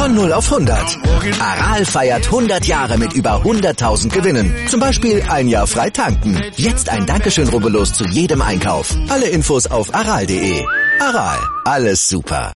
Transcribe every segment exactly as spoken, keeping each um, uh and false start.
Von null auf hundert. Aral feiert hundert Jahre mit über hunderttausend Gewinnen. Zum Beispiel ein Jahr frei tanken. Jetzt ein Dankeschön, rubbellos zu jedem Einkauf. Alle Infos auf aral punkt de. Aral, alles super.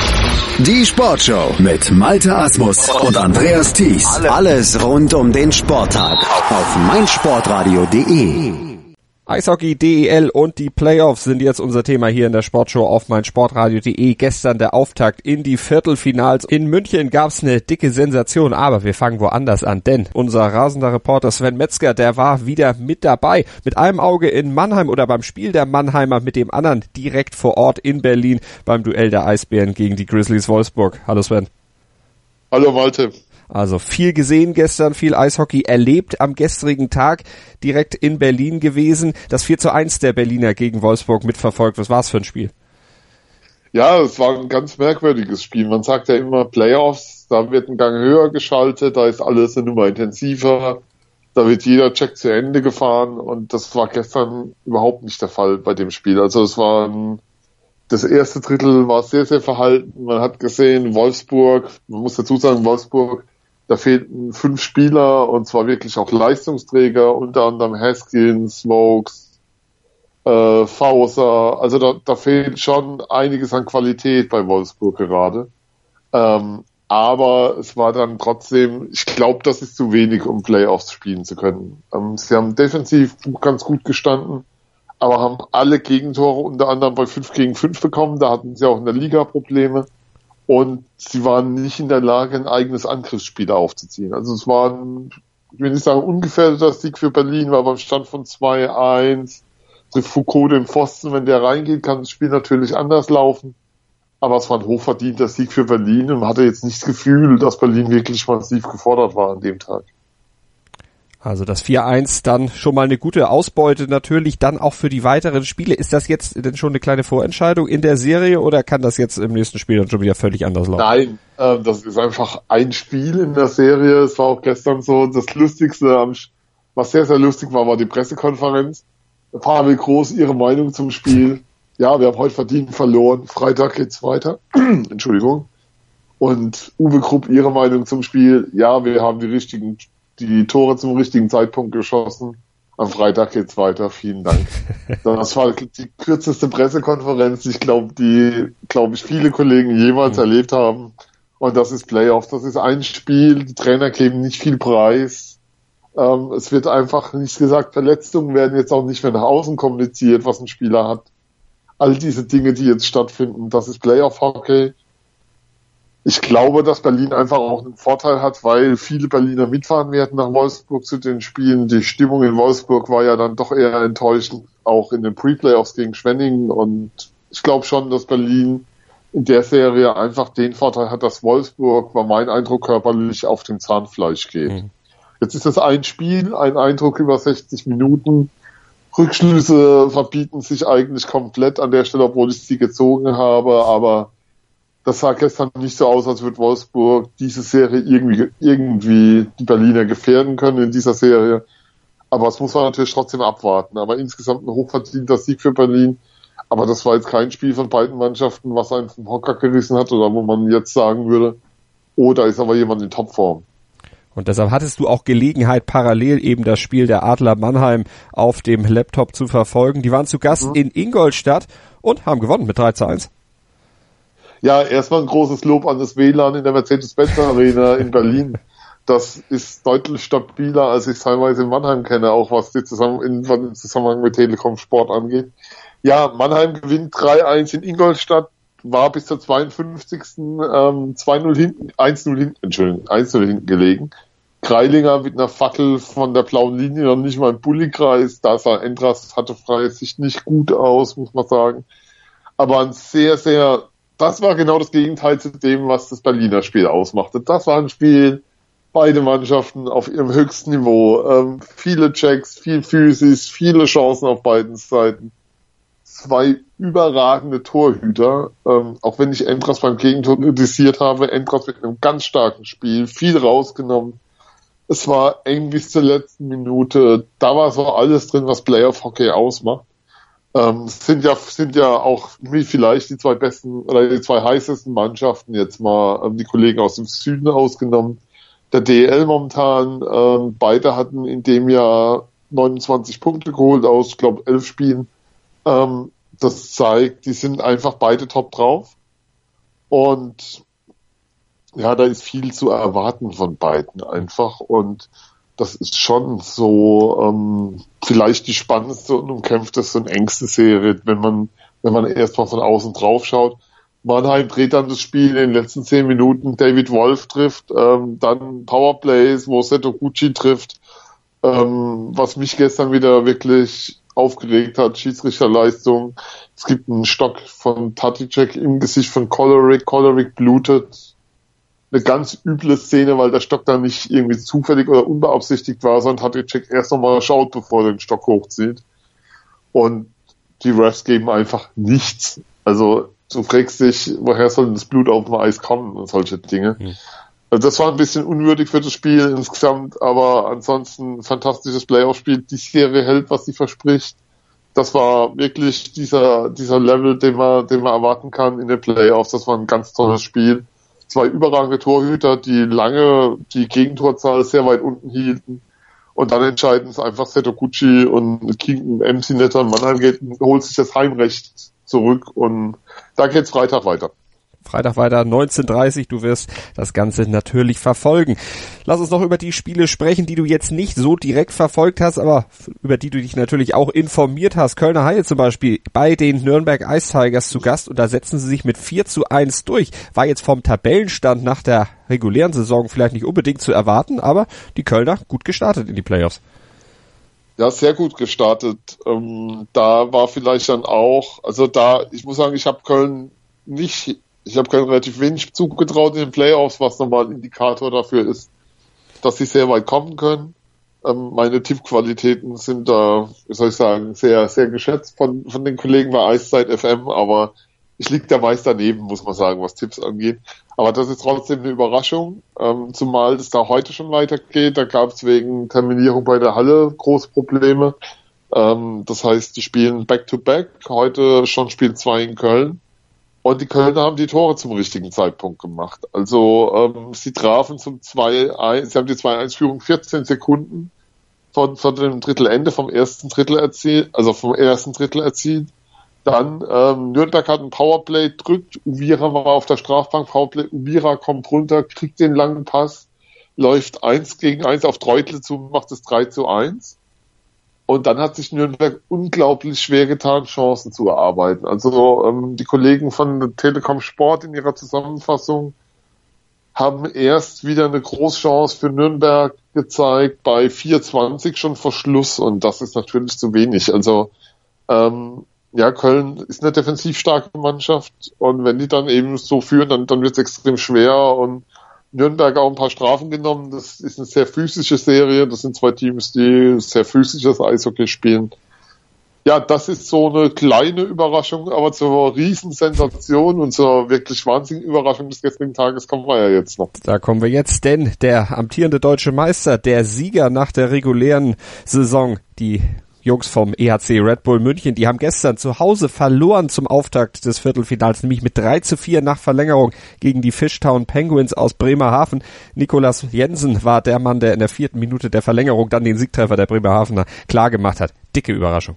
Die Sportshow mit Malte Asmus und Andreas Thies. Alles rund um den Sporttag auf meinsportradio punkt de. Eishockey, D E L und die Playoffs sind jetzt unser Thema hier in der Sportshow auf meinsportradio punkt de. Gestern der Auftakt in die Viertelfinals. In München gab's eine dicke Sensation, aber wir fangen woanders an, denn unser rasender Reporter Sven Metzger, der war wieder mit dabei. Mit einem Auge in Mannheim oder beim Spiel der Mannheimer, mit dem anderen direkt vor Ort in Berlin beim Duell der Eisbären gegen die Grizzlies Wolfsburg. Hallo Sven. Hallo Malte. Also viel gesehen gestern, viel Eishockey erlebt am gestrigen Tag, direkt in Berlin gewesen. Das vier zu eins der Berliner gegen Wolfsburg mitverfolgt. Was war es für ein Spiel? Ja, es war ein ganz merkwürdiges Spiel. Man sagt ja immer Playoffs, da wird ein Gang höher geschaltet, da ist alles eine Nummer intensiver, da wird jeder Check zu Ende gefahren und das war gestern überhaupt nicht der Fall bei dem Spiel. Also es war ein, das erste Drittel war sehr, sehr verhalten. Man hat gesehen, Wolfsburg, man muss dazu sagen, Wolfsburg, da fehlten fünf Spieler und zwar wirklich auch Leistungsträger, unter anderem Haskins, Smokes, äh, Fauser. Also da, da fehlt schon einiges an Qualität bei Wolfsburg gerade. Ähm, aber es war dann trotzdem, ich glaube, das ist zu wenig, um Playoffs spielen zu können. Ähm, sie haben defensiv ganz gut gestanden, aber haben alle Gegentore unter anderem bei fünf gegen fünf bekommen. Da hatten sie auch in der Liga Probleme. Und sie waren nicht in der Lage, ein eigenes Angriffsspiel aufzuziehen. Also es war ein, ich will nicht sagen ungefährdeter Sieg für Berlin, war beim Stand von zwei eins. Trifft Foucault den Pfosten, wenn der reingeht, kann das Spiel natürlich anders laufen. Aber es war ein hochverdienter Sieg für Berlin und man hatte jetzt nicht das Gefühl, dass Berlin wirklich massiv gefordert war an dem Tag. Also das vier eins dann schon mal eine gute Ausbeute natürlich, dann auch für die weiteren Spiele. Ist das jetzt denn schon eine kleine Vorentscheidung in der Serie oder kann das jetzt im nächsten Spiel dann schon wieder völlig anders laufen? Nein, äh, das ist einfach ein Spiel in der Serie. Es war auch gestern so das Lustigste, was sehr, sehr lustig war, war die Pressekonferenz. Pavel Groß, ihre Meinung zum Spiel. Ja, wir haben heute verdient verloren. Freitag geht's weiter. Entschuldigung. Und Uwe Krupp, ihre Meinung zum Spiel. Ja, wir haben die richtigen die Tore zum richtigen Zeitpunkt geschossen. Am Freitag geht's weiter. Vielen Dank. Das war die kürzeste Pressekonferenz, ich glaube, die, glaube ich, viele Kollegen jemals mhm. erlebt haben. Und das ist Playoff. Das ist ein Spiel. Die Trainer geben nicht viel Preis. Ähm, es wird einfach nicht gesagt, Verletzungen werden jetzt auch nicht mehr nach außen kommuniziert, was ein Spieler hat. All diese Dinge, die jetzt stattfinden, das ist Playoff-Hockey. Ich glaube, dass Berlin einfach auch einen Vorteil hat, weil viele Berliner mitfahren werden nach Wolfsburg zu den Spielen. Die Stimmung in Wolfsburg war ja dann doch eher enttäuschend, auch in den Pre-Playoffs gegen Schwenningen. Und ich glaube schon, dass Berlin in der Serie einfach den Vorteil hat, dass Wolfsburg, war mein Eindruck, körperlich auf dem Zahnfleisch geht. Mhm. Jetzt ist das ein Spiel, ein Eindruck über sechzig Minuten. Rückschlüsse verbieten sich eigentlich komplett an der Stelle, obwohl ich sie gezogen habe, aber das sah gestern nicht so aus, als würde Wolfsburg diese Serie irgendwie, irgendwie die Berliner gefährden können in dieser Serie. Aber das muss man natürlich trotzdem abwarten. Aber insgesamt ein hochverdienter Sieg für Berlin. Aber das war jetzt kein Spiel von beiden Mannschaften, was einen vom Hocker gerissen hat oder wo man jetzt sagen würde, oh, da ist aber jemand in Topform. Und deshalb hattest du auch Gelegenheit, parallel eben das Spiel der Adler Mannheim auf dem Laptop zu verfolgen. Die waren zu Gast mhm. in Ingolstadt und haben gewonnen mit drei zu eins. Ja, erstmal ein großes Lob an das W L A N in der Mercedes-Benz Arena in Berlin. Das ist deutlich stabiler, als ich teilweise in Mannheim kenne, auch was die Zusammen in, im Zusammenhang mit Telekom Sport angeht. Ja, Mannheim gewinnt drei eins in Ingolstadt, war bis zur zweiundfünfzigsten Ähm, zwei null hinten, eins null hinten, Entschuldigung, eins null hinten gelegen. Kreilinger mit einer Fackel von der blauen Linie, noch nicht mal im Bulli-Kreis. Da sah Endras, hatte freie Sicht nicht gut aus, muss man sagen. Aber ein sehr, sehr Das war genau das Gegenteil zu dem, was das Berliner Spiel ausmachte. Das war ein Spiel, beide Mannschaften auf ihrem höchsten Niveau. Ähm, viele Checks, viel Physis, viele Chancen auf beiden Seiten. Zwei überragende Torhüter. Ähm, auch wenn ich Endras beim Gegentor kritisiert habe, Endras mit einem ganz starken Spiel, viel rausgenommen. Es war eng bis zur letzten Minute. Da war so alles drin, was Playoff-Hockey ausmacht. Ähm, sind ja, sind ja auch wie vielleicht die zwei besten oder die zwei heißesten Mannschaften jetzt mal, ähm, die Kollegen aus dem Süden ausgenommen. Der D E L momentan, ähm, beide hatten in dem Jahr neunundzwanzig Punkte geholt aus, ich glaube, elf Spielen. Ähm, das zeigt, die sind einfach beide top drauf. Und ja, da ist viel zu erwarten von beiden einfach. Und das ist schon so ähm, vielleicht die spannendste und umkämpfteste und engste Serie, wenn man wenn man erstmal von außen drauf schaut. Mannheim dreht dann das Spiel in den letzten zehn Minuten, David Wolf trifft, ähm, dann Powerplays, wo Setoguchi trifft, ähm, was mich gestern wieder wirklich aufgeregt hat, Schiedsrichterleistung. Es gibt einen Stock von Taticek im Gesicht von Kollerick, Kollerick blutet. Eine ganz üble Szene, weil der Stock da nicht irgendwie zufällig oder unbeabsichtigt war, sondern Taticek erst nochmal schaut, bevor er den Stock hochzieht. Und die Refs geben einfach nichts. Also du fragst dich, woher soll denn das Blut auf dem Eis kommen und solche Dinge. Mhm. Also das war ein bisschen unwürdig für das Spiel insgesamt, aber ansonsten ein fantastisches Playoff-Spiel. Die Serie hält, was sie verspricht. Das war wirklich dieser dieser Level, den man den man erwarten kann in den Playoffs. Das war ein ganz tolles Spiel. Zwei überragende Torhüter, die lange die Gegentorzahl sehr weit unten hielten. Und dann entscheiden es einfach Setoguchi und King M C Netter. Mannheim geht, holt sich das Heimrecht zurück und da geht's Freitag weiter. Freitag weiter, neunzehn Uhr dreißig. Du wirst das Ganze natürlich verfolgen. Lass uns noch über die Spiele sprechen, die du jetzt nicht so direkt verfolgt hast, aber über die du dich natürlich auch informiert hast. Kölner Haie zum Beispiel bei den Nürnberg Ice Tigers zu Gast und da setzen sie sich mit vier zu eins durch. War jetzt vom Tabellenstand nach der regulären Saison vielleicht nicht unbedingt zu erwarten, aber die Kölner gut gestartet in die Playoffs. Ja, sehr gut gestartet. Ähm, da war vielleicht dann auch, also da, ich muss sagen, ich habe Köln nicht Ich habe Köln relativ wenig zugetraut in den Playoffs, was nochmal ein Indikator dafür ist, dass sie sehr weit kommen können. Ähm, meine Tippqualitäten sind da, wie soll ich sagen, sehr, sehr geschätzt von, von den Kollegen bei Eiszeit F M, aber ich liege da meist daneben, muss man sagen, was Tipps angeht. Aber das ist trotzdem eine Überraschung, ähm, zumal es da heute schon weitergeht. Da gab es wegen Terminierung bei der Halle große Probleme. Ähm, das heißt, die spielen Back-to-Back, heute schon Spiel zwei in Köln. Und die Kölner haben die Tore zum richtigen Zeitpunkt gemacht. Also ähm, sie trafen zum zwei eins, sie haben die zwei eins Führung vierzehn Sekunden von, von dem Drittelende vom ersten Drittel erzielt, also vom ersten Drittel erzielt. Dann ähm, Nürnberg hat ein Powerplay, drückt, Uvira war auf der Strafbank, Powerplay, Uvira kommt runter, kriegt den langen Pass, läuft eins gegen eins auf Treutle zu, macht es drei zu eins. Und dann hat sich Nürnberg unglaublich schwer getan, Chancen zu erarbeiten. Also ähm, die Kollegen von Telekom Sport in ihrer Zusammenfassung haben erst wieder eine Großchance für Nürnberg gezeigt, bei vier zwanzig schon vor Schluss. Und das ist natürlich zu wenig. Also ähm, ja, Köln ist eine defensiv starke Mannschaft. Und wenn die dann eben so führen, dann, dann wird es extrem schwer. Und Nürnberg auch ein paar Strafen genommen. Das ist eine sehr physische Serie. Das sind zwei Teams, die sehr physisches Eishockey spielen. Ja, das ist so eine kleine Überraschung, aber zur Riesensensation und zur wirklich wahnsinnigen Überraschung des gestrigen Tages kommen wir ja jetzt noch. Da kommen wir jetzt, denn der amtierende deutsche Meister, der Sieger nach der regulären Saison, die Jungs vom E H C Red Bull München, die haben gestern zu Hause verloren zum Auftakt des Viertelfinals, nämlich mit drei zu vier nach Verlängerung gegen die Fishtown Penguins aus Bremerhaven. Nicolas Jensen war der Mann, der in der vierten Minute der Verlängerung dann den Siegtreffer der Bremerhavener klar gemacht hat. Dicke Überraschung.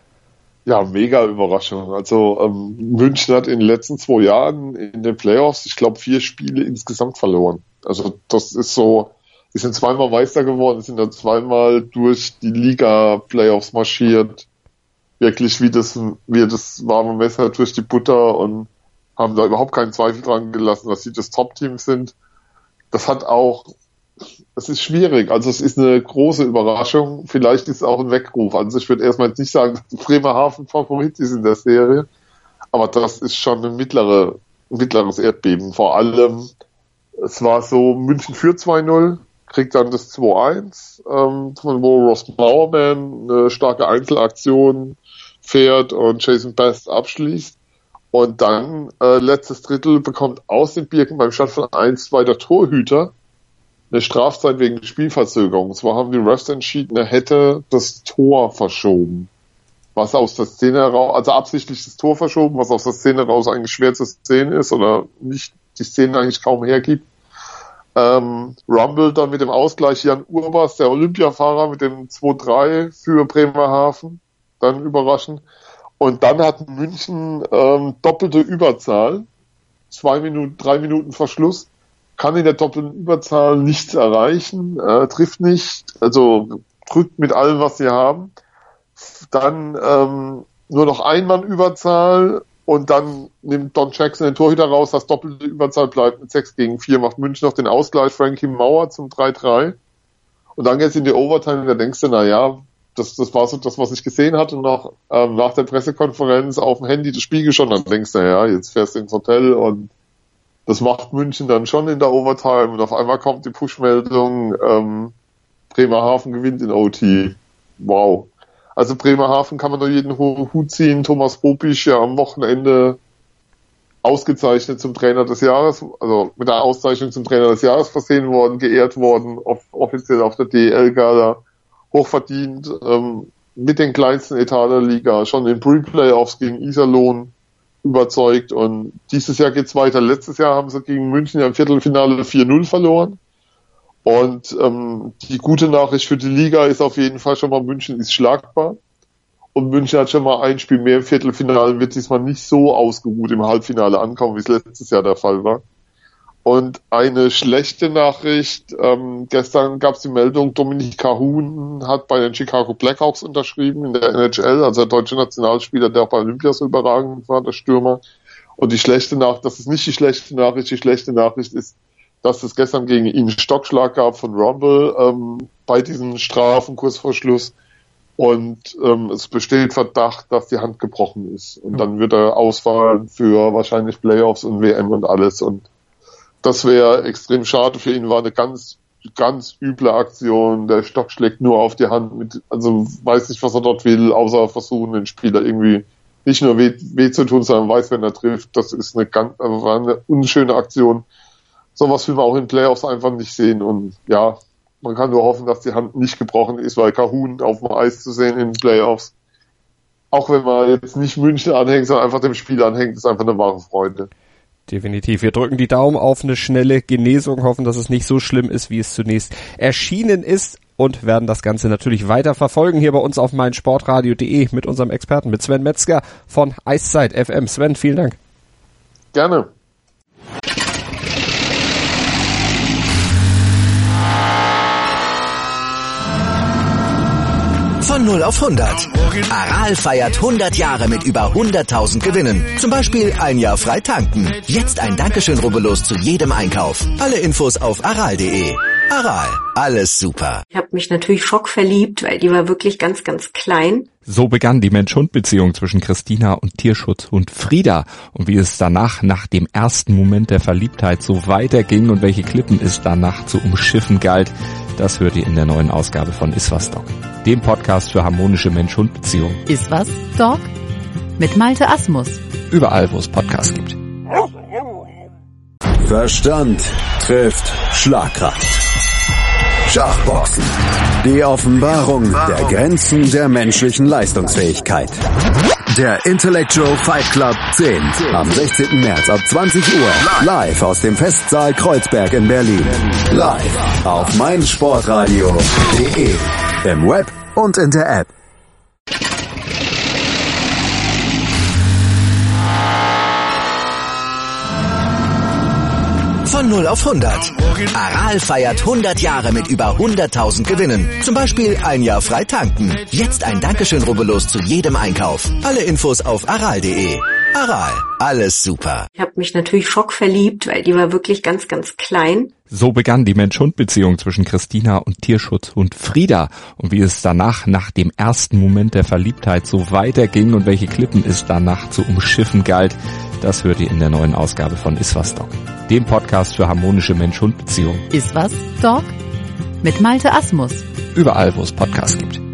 Ja, mega Überraschung. Also ähm, München hat in den letzten zwei Jahren in den Playoffs, ich glaube, vier Spiele insgesamt verloren. Also das ist so, die sind zweimal Meister geworden, sind dann zweimal durch die Liga-Playoffs marschiert. Wirklich wie das, wie das warme Messer durch die Butter und haben da überhaupt keinen Zweifel dran gelassen, dass sie das Top-Team sind. Das hat auch, das ist schwierig. Also es ist eine große Überraschung. Vielleicht ist es auch ein Weckruf. Also ich würde erstmal jetzt nicht sagen, dass Bremerhaven Favorit ist in der Serie. Aber das ist schon ein mittlere, mittleres Erdbeben. Vor allem, es war so, München führt zwei null, kriegt dann das zwei eins, ähm, wo Ross Bowerman eine starke Einzelaktion fährt und Jason Best abschließt. Und dann, äh, letztes Drittel bekommt aus den Birken beim Stand von eins zwei der Torhüter eine Strafzeit wegen Spielverzögerung. Zwar haben die Refs entschieden, er hätte das Tor verschoben. was aus der Szene heraus, also absichtlich das Tor verschoben, was aus der Szene heraus eigentlich schwer zu sehen ist oder nicht die Szene eigentlich kaum hergibt. Ähm, Rumble dann mit dem Ausgleich, Jan Urbas, der Olympiafahrer mit dem zwei drei für Bremerhaven, dann überraschend. Und dann hat München ähm, doppelte Überzahl, zwei Minuten, drei Minuten Verschluss, kann in der doppelten Überzahl nichts erreichen, äh, trifft nicht, also drückt mit allem, was sie haben. Dann ähm, nur noch ein Mann Überzahl und dann nimmt Don Jackson den Torhüter raus, das doppelte Überzahl bleibt mit sechs gegen vier, macht München noch den Ausgleich, Frankie Mauer zum drei drei und dann geht's in die Overtime und da denkst du, na ja, das, das war so das, was ich gesehen hatte und nach, ähm, nach der Pressekonferenz auf dem Handy das Spiel schon, dann denkst du, ja, jetzt fährst du ins Hotel und das macht München dann schon in der Overtime und auf einmal kommt die Push-Meldung, ähm, Bremerhaven gewinnt in O T. Wow. Also Bremerhaven kann man nur jeden Hut ziehen. Thomas Bobisch ja am Wochenende ausgezeichnet zum Trainer des Jahres, also mit der Auszeichnung zum Trainer des Jahres versehen worden, geehrt worden, off- offiziell auf der D E L-Gala, hochverdient, ähm, mit den kleinsten Etat der Liga, schon in Pre-Playoffs gegen Iserlohn überzeugt und dieses Jahr geht's weiter. Letztes Jahr haben sie gegen München ja im Viertelfinale vier null verloren. Und ähm, die gute Nachricht für die Liga ist auf jeden Fall schon mal, München ist schlagbar. Und München hat schon mal ein Spiel mehr im Viertelfinale, wird diesmal nicht so ausgeruht im Halbfinale ankommen, wie es letztes Jahr der Fall war. Und eine schlechte Nachricht, ähm, gestern gab es die Meldung, Dominik Kahun hat bei den Chicago Blackhawks unterschrieben in der N H L, also der deutsche Nationalspieler, der auch bei Olympia so überragend war, der Stürmer. Und die schlechte Nachricht, das ist nicht die schlechte Nachricht, die schlechte Nachricht ist, dass es gestern gegen ihn einen Stockschlag gab von Rumble ähm, bei diesem Strafen kurz vor Schluss und ähm, es besteht Verdacht, dass die Hand gebrochen ist und dann wird er ausfallen für wahrscheinlich Playoffs und W M und alles und das wäre extrem schade für ihn, war eine ganz ganz üble Aktion, der Stock schlägt nur auf die Hand, mit, also weiß nicht, was er dort will, außer versuchen, den Spieler irgendwie nicht nur weh, weh zu tun, sondern weiß, wenn er trifft, das ist eine ganz, also war eine unschöne Aktion. Sowas will man auch in Playoffs einfach nicht sehen und ja, man kann nur hoffen, dass die Hand nicht gebrochen ist, weil Kahun auf dem Eis zu sehen in den Playoffs, auch wenn man jetzt nicht München anhängt, sondern einfach dem Spiel anhängt, ist einfach eine wahre Freude. Definitiv. Wir drücken die Daumen auf eine schnelle Genesung, hoffen, dass es nicht so schlimm ist, wie es zunächst erschienen ist und werden das Ganze natürlich weiter verfolgen hier bei uns auf meinsportradio punkt de mit unserem Experten, mit Sven Metzger von Eiszeit F M. Sven, vielen Dank. Gerne. Von null auf hundert. Aral feiert hundert Jahre mit über hunderttausend Gewinnen. Zum Beispiel ein Jahr frei tanken. Jetzt ein Dankeschön, rubbellos zu jedem Einkauf. Alle Infos auf aral punkt de. Aral, alles super. Ich habe mich natürlich schockverliebt, weil die war wirklich ganz, ganz klein. So begann die Mensch-Hund-Beziehung zwischen Christina und Tierschutzhund Frieda. Und wie es danach, nach dem ersten Moment der Verliebtheit, so weiterging und welche Klippen es danach zu umschiffen galt, das hört ihr in der neuen Ausgabe von Iswas Dog, dem Podcast für harmonische Mensch-Hund-Beziehungen. Iswas Dog mit Malte Asmus. Überall, wo es Podcasts gibt. Verstand trifft Schlagkraft. Schachboxen. Die Offenbarung der Grenzen der menschlichen Leistungsfähigkeit. Der Intellectual Fight Club zehn. Am sechzehnten März ab zwanzig Uhr. Live aus dem Festsaal Kreuzberg in Berlin. Live auf meinsportradio punkt de. Im Web und in der App. Von null auf hundert. Aral feiert hundert Jahre mit über hunderttausend Gewinnen. Zum Beispiel ein Jahr frei tanken. Jetzt ein Dankeschön, rubbellos zu jedem Einkauf. Alle Infos auf aral punkt de. Aral, alles super. Ich habe mich natürlich schockverliebt, weil die war wirklich ganz, ganz klein. So begann die Mensch-Hund-Beziehung zwischen Christina und Tierschutzhund Frieda. Und wie es danach, nach dem ersten Moment der Verliebtheit, so weiterging und welche Klippen es danach zu umschiffen galt, das hört ihr in der neuen Ausgabe von Iswas Dog, dem Podcast für harmonische Mensch-Hund-Beziehungen. Iswas Dog mit Malte Asmus. Überall, wo es Podcasts gibt.